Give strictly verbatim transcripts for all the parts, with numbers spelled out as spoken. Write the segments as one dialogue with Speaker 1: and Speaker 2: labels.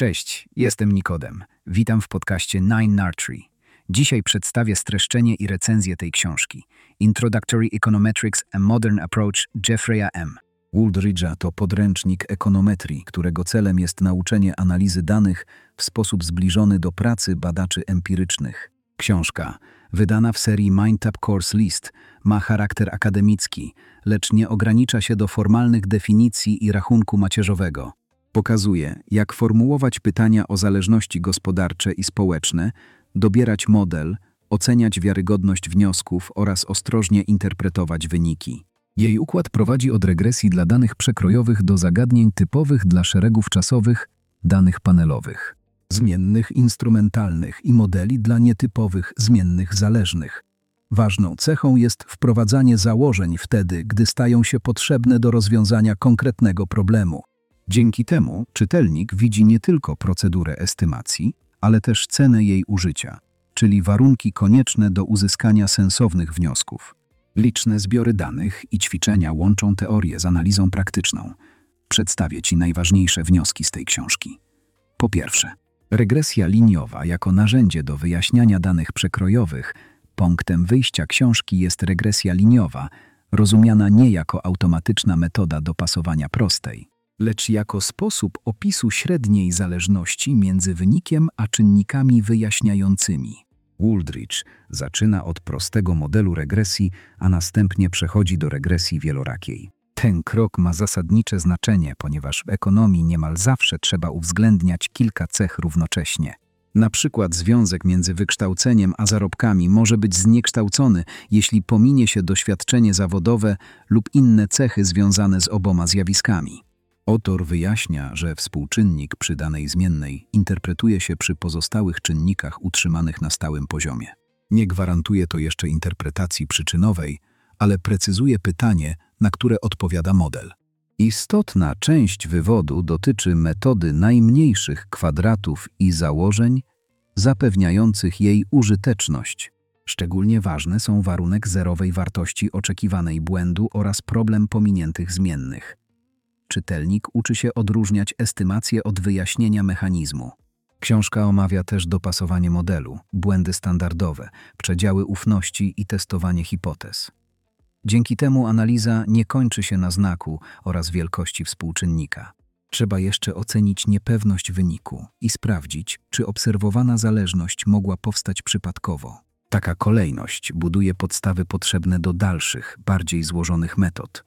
Speaker 1: Cześć, jestem Nikodem. Witam w podcaście Nine Nartree. Dzisiaj przedstawię streszczenie i recenzję tej książki. Introductory Econometrics – A Modern Approach Jeffrey'a M.
Speaker 2: Wooldridge'a to podręcznik ekonometrii, którego celem jest nauczenie analizy danych w sposób zbliżony do pracy badaczy empirycznych. Książka, wydana w serii MindTap Course List, ma charakter akademicki, lecz nie ogranicza się do formalnych definicji i rachunku macierzowego. Pokazuje, jak formułować pytania o zależności gospodarcze i społeczne, dobierać model, oceniać wiarygodność wniosków oraz ostrożnie interpretować wyniki. Jej układ prowadzi od regresji dla danych przekrojowych do zagadnień typowych dla szeregów czasowych, danych panelowych, zmiennych instrumentalnych i modeli dla nietypowych zmiennych zależnych. Ważną cechą jest wprowadzanie założeń wtedy, gdy stają się potrzebne do rozwiązania konkretnego problemu. Dzięki temu czytelnik widzi nie tylko procedurę estymacji, ale też cenę jej użycia, czyli warunki konieczne do uzyskania sensownych wniosków. Liczne zbiory danych i ćwiczenia łączą teorię z analizą praktyczną. Przedstawię Ci najważniejsze wnioski z tej książki. Po pierwsze, regresja liniowa jako narzędzie do wyjaśniania danych przekrojowych. Punktem wyjścia książki jest regresja liniowa, rozumiana nie jako automatyczna metoda dopasowania prostej, lecz jako sposób opisu średniej zależności między wynikiem a czynnikami wyjaśniającymi. Wooldridge zaczyna od prostego modelu regresji, a następnie przechodzi do regresji wielorakiej. Ten krok ma zasadnicze znaczenie, ponieważ w ekonomii niemal zawsze trzeba uwzględniać kilka cech równocześnie. Na przykład związek między wykształceniem a zarobkami może być zniekształcony, jeśli pominie się doświadczenie zawodowe lub inne cechy związane z oboma zjawiskami. Autor wyjaśnia, że współczynnik przy danej zmiennej interpretuje się przy pozostałych czynnikach utrzymanych na stałym poziomie. Nie gwarantuje to jeszcze interpretacji przyczynowej, ale precyzuje pytanie, na które odpowiada model. Istotna część wywodu dotyczy metody najmniejszych kwadratów i założeń zapewniających jej użyteczność. Szczególnie ważne są warunek zerowej wartości oczekiwanej błędu oraz problem pominiętych zmiennych. Czytelnik uczy się odróżniać estymację od wyjaśnienia mechanizmu. Książka omawia też dopasowanie modelu, błędy standardowe, przedziały ufności i testowanie hipotez. Dzięki temu analiza nie kończy się na znaku oraz wielkości współczynnika. Trzeba jeszcze ocenić niepewność wyniku i sprawdzić, czy obserwowana zależność mogła powstać przypadkowo. Taka kolejność buduje podstawy potrzebne do dalszych, bardziej złożonych metod.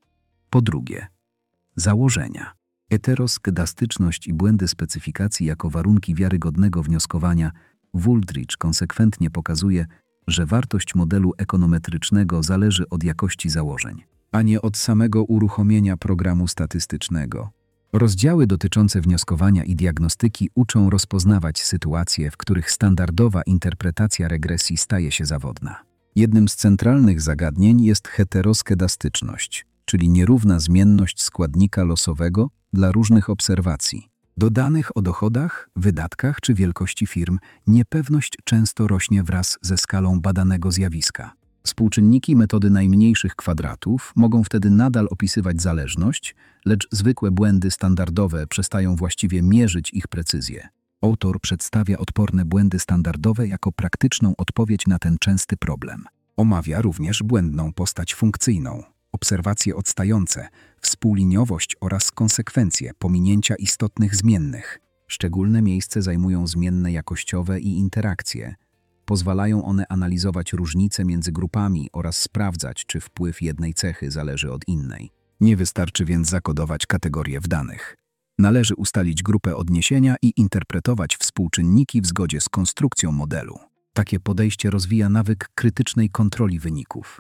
Speaker 2: Po drugie, założenia. Heteroskedastyczność i błędy specyfikacji jako warunki wiarygodnego wnioskowania. Wooldridge konsekwentnie pokazuje, że wartość modelu ekonometrycznego zależy od jakości założeń, a nie od samego uruchomienia programu statystycznego. Rozdziały dotyczące wnioskowania i diagnostyki uczą rozpoznawać sytuacje, w których standardowa interpretacja regresji staje się zawodna. Jednym z centralnych zagadnień jest heteroskedastyczność, czyli nierówna zmienność składnika losowego dla różnych obserwacji. Do danych o dochodach, wydatkach czy wielkości firm niepewność często rośnie wraz ze skalą badanego zjawiska. Współczynniki metody najmniejszych kwadratów mogą wtedy nadal opisywać zależność, lecz zwykłe błędy standardowe przestają właściwie mierzyć ich precyzję. Autor przedstawia odporne błędy standardowe jako praktyczną odpowiedź na ten częsty problem. Omawia również błędną postać funkcyjną, obserwacje odstające, współliniowość oraz konsekwencje pominięcia istotnych zmiennych. Szczególne miejsce zajmują zmienne jakościowe i interakcje. Pozwalają one analizować różnice między grupami oraz sprawdzać, czy wpływ jednej cechy zależy od innej. Nie wystarczy więc zakodować kategorie w danych. Należy ustalić grupę odniesienia i interpretować współczynniki w zgodzie z konstrukcją modelu. Takie podejście rozwija nawyk krytycznej kontroli wyników.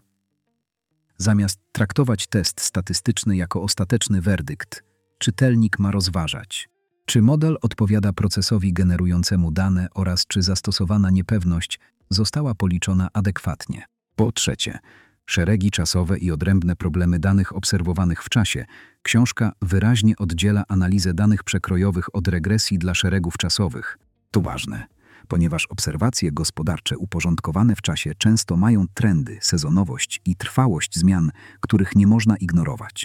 Speaker 2: Zamiast traktować test statystyczny jako ostateczny werdykt, czytelnik ma rozważać, czy model odpowiada procesowi generującemu dane oraz czy zastosowana niepewność została policzona adekwatnie. Po trzecie, szeregi czasowe i odrębne problemy danych obserwowanych w czasie. Książka wyraźnie oddziela analizę danych przekrojowych od regresji dla szeregów czasowych. To ważne, ponieważ obserwacje gospodarcze uporządkowane w czasie często mają trendy, sezonowość i trwałość zmian, których nie można ignorować.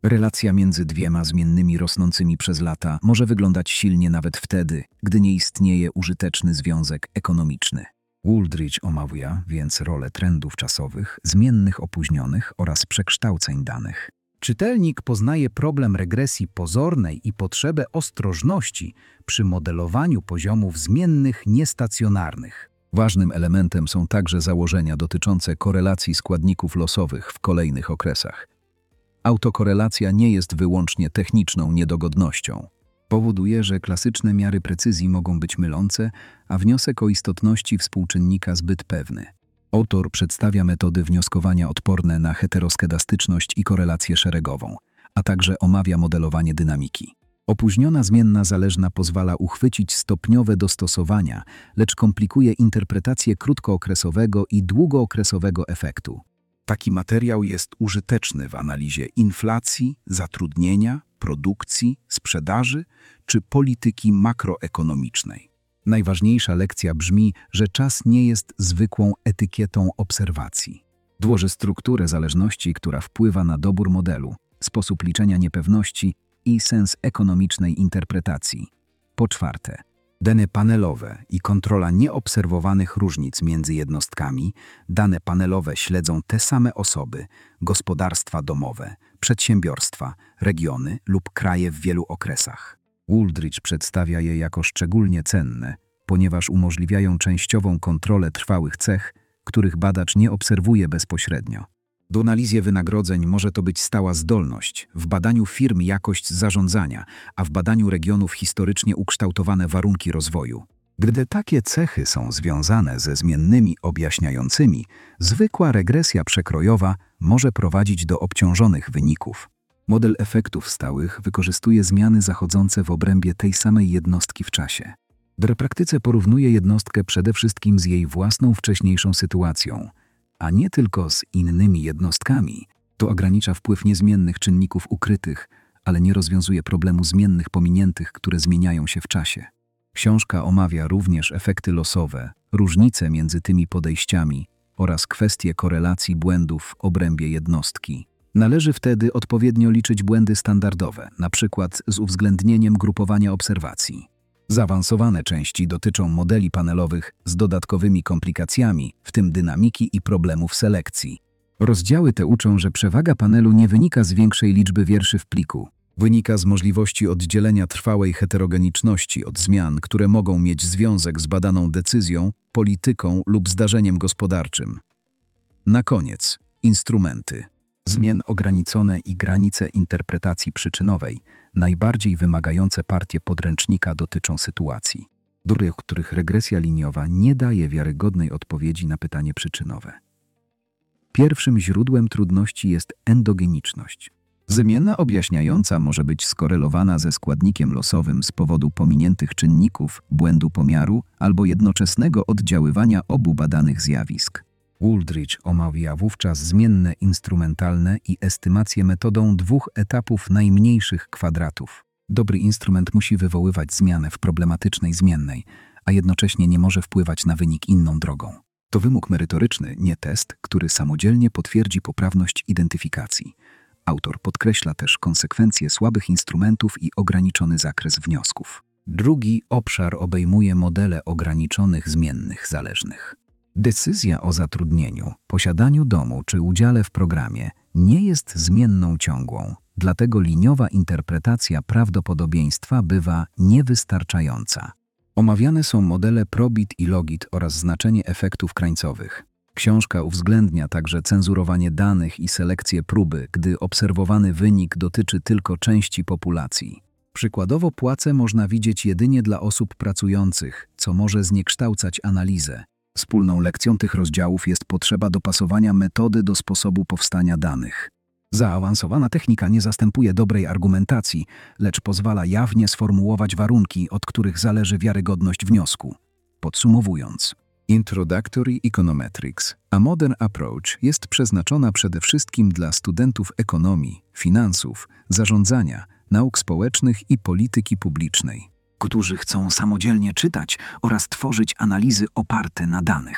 Speaker 2: Relacja między dwiema zmiennymi rosnącymi przez lata może wyglądać silnie nawet wtedy, gdy nie istnieje użyteczny związek ekonomiczny. Wooldridge omawia więc rolę trendów czasowych, zmiennych opóźnionych oraz przekształceń danych.
Speaker 3: Czytelnik poznaje problem regresji pozornej i potrzebę ostrożności przy modelowaniu poziomów zmiennych niestacjonarnych.
Speaker 2: Ważnym elementem są także założenia dotyczące korelacji składników losowych w kolejnych okresach. Autokorelacja nie jest wyłącznie techniczną niedogodnością. Powoduje, że klasyczne miary precyzji mogą być mylące, a wniosek o istotności współczynnika zbyt pewny. Autor przedstawia metody wnioskowania odporne na heteroskedastyczność i korelację szeregową, a także omawia modelowanie dynamiki. Opóźniona zmienna zależna pozwala uchwycić stopniowe dostosowania, lecz komplikuje interpretację krótkookresowego i długookresowego efektu.
Speaker 3: Taki materiał jest użyteczny w analizie inflacji, zatrudnienia, produkcji, sprzedaży czy polityki makroekonomicznej.
Speaker 2: Najważniejsza lekcja brzmi, że czas nie jest zwykłą etykietą obserwacji. Tworzy strukturę zależności, która wpływa na dobór modelu, sposób liczenia niepewności i sens ekonomicznej interpretacji. Po czwarte, dane panelowe i kontrola nieobserwowanych różnic między jednostkami. Dane panelowe śledzą te same osoby, gospodarstwa domowe, przedsiębiorstwa, regiony lub kraje w wielu okresach. Wooldridge przedstawia je jako szczególnie cenne, ponieważ umożliwiają częściową kontrolę trwałych cech, których badacz nie obserwuje bezpośrednio. Do analizy wynagrodzeń może to być stała zdolność, w badaniu firm jakość zarządzania, a w badaniu regionów historycznie ukształtowane warunki rozwoju. Gdy takie cechy są związane ze zmiennymi objaśniającymi, zwykła regresja przekrojowa może prowadzić do obciążonych wyników. Model efektów stałych wykorzystuje zmiany zachodzące w obrębie tej samej jednostki w czasie. W praktyce porównuje jednostkę przede wszystkim z jej własną wcześniejszą sytuacją, a nie tylko z innymi jednostkami. To ogranicza wpływ niezmiennych czynników ukrytych, ale nie rozwiązuje problemu zmiennych pominiętych, które zmieniają się w czasie. Książka omawia również efekty losowe, różnice między tymi podejściami oraz kwestie korelacji błędów w obrębie jednostki. Należy wtedy odpowiednio liczyć błędy standardowe, na przykład z uwzględnieniem grupowania obserwacji. Zaawansowane części dotyczą modeli panelowych z dodatkowymi komplikacjami, w tym dynamiki i problemów selekcji. Rozdziały te uczą, że przewaga panelu nie wynika z większej liczby wierszy w pliku. Wynika z możliwości oddzielenia trwałej heterogeniczności od zmian, które mogą mieć związek z badaną decyzją, polityką lub zdarzeniem gospodarczym. Na koniec, instrumenty. Zmian ograniczone i granice interpretacji przyczynowej. Najbardziej wymagające partie podręcznika dotyczą sytuacji, w których regresja liniowa nie daje wiarygodnej odpowiedzi na pytanie przyczynowe. Pierwszym źródłem trudności jest endogeniczność. Zmiana objaśniająca może być skorelowana ze składnikiem losowym z powodu pominiętych czynników, błędu pomiaru albo jednoczesnego oddziaływania obu badanych zjawisk. Wooldridge omawia wówczas zmienne instrumentalne i estymację metodą dwóch etapów najmniejszych kwadratów. Dobry instrument musi wywoływać zmianę w problematycznej zmiennej, a jednocześnie nie może wpływać na wynik inną drogą. To wymóg merytoryczny, nie test, który samodzielnie potwierdzi poprawność identyfikacji. Autor podkreśla też konsekwencje słabych instrumentów i ograniczony zakres wniosków. Drugi obszar obejmuje modele ograniczonych zmiennych zależnych. Decyzja o zatrudnieniu, posiadaniu domu czy udziale w programie nie jest zmienną ciągłą, dlatego liniowa interpretacja prawdopodobieństwa bywa niewystarczająca. Omawiane są modele probit i logit oraz znaczenie efektów krańcowych. Książka uwzględnia także cenzurowanie danych i selekcję próby, gdy obserwowany wynik dotyczy tylko części populacji. Przykładowo płace można widzieć jedynie dla osób pracujących, co może zniekształcać analizę. Wspólną lekcją tych rozdziałów jest potrzeba dopasowania metody do sposobu powstania danych. Zaawansowana technika nie zastępuje dobrej argumentacji, lecz pozwala jawnie sformułować warunki, od których zależy wiarygodność wniosku. Podsumowując, Introductory Econometrics, a Modern Approach jest przeznaczona przede wszystkim dla studentów ekonomii, finansów, zarządzania, nauk społecznych i polityki publicznej, którzy chcą samodzielnie czytać oraz tworzyć analizy oparte na danych.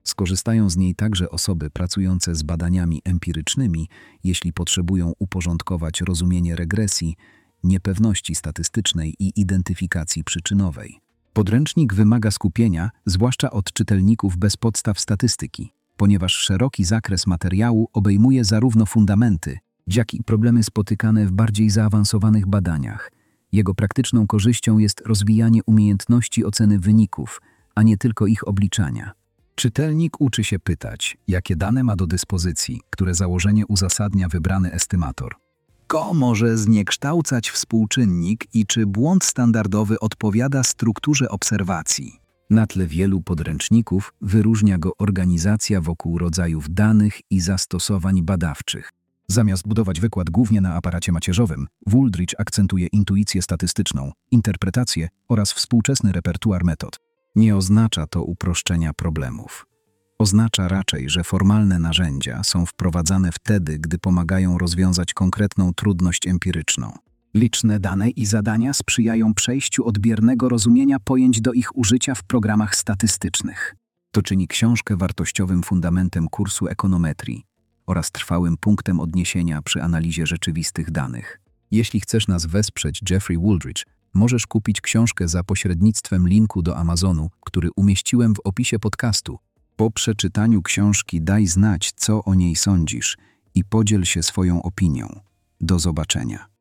Speaker 2: Skorzystają z niej także osoby pracujące z badaniami empirycznymi, jeśli potrzebują uporządkować rozumienie regresji, niepewności statystycznej i identyfikacji przyczynowej. Podręcznik wymaga skupienia, zwłaszcza od czytelników bez podstaw statystyki, ponieważ szeroki zakres materiału obejmuje zarówno fundamenty, jak i problemy spotykane w bardziej zaawansowanych badaniach. Jego praktyczną korzyścią jest rozwijanie umiejętności oceny wyników, a nie tylko ich obliczania.
Speaker 3: Czytelnik uczy się pytać, jakie dane ma do dyspozycji, które założenie uzasadnia wybrany estymator. Ko może zniekształcać współczynnik i czy błąd standardowy odpowiada strukturze obserwacji.
Speaker 2: Na tle wielu podręczników wyróżnia go organizacja wokół rodzajów danych i zastosowań badawczych.
Speaker 3: Zamiast budować wykład głównie na aparacie macierzowym, Wooldridge akcentuje intuicję statystyczną, interpretację oraz współczesny repertuar metod.
Speaker 2: Nie oznacza to uproszczenia problemów. Oznacza raczej, że formalne narzędzia są wprowadzane wtedy, gdy pomagają rozwiązać konkretną trudność empiryczną.
Speaker 3: Liczne dane i zadania sprzyjają przejściu od biernego rozumienia pojęć do ich użycia w programach statystycznych.
Speaker 2: To czyni książkę wartościowym fundamentem kursu ekonometrii oraz trwałym punktem odniesienia przy analizie rzeczywistych danych.
Speaker 3: Jeśli chcesz nas wesprzeć, Jeffrey Wooldridge, możesz kupić książkę za pośrednictwem linku do Amazonu, który umieściłem w opisie podcastu.
Speaker 2: Po przeczytaniu książki daj znać, co o niej sądzisz i podziel się swoją opinią. Do zobaczenia.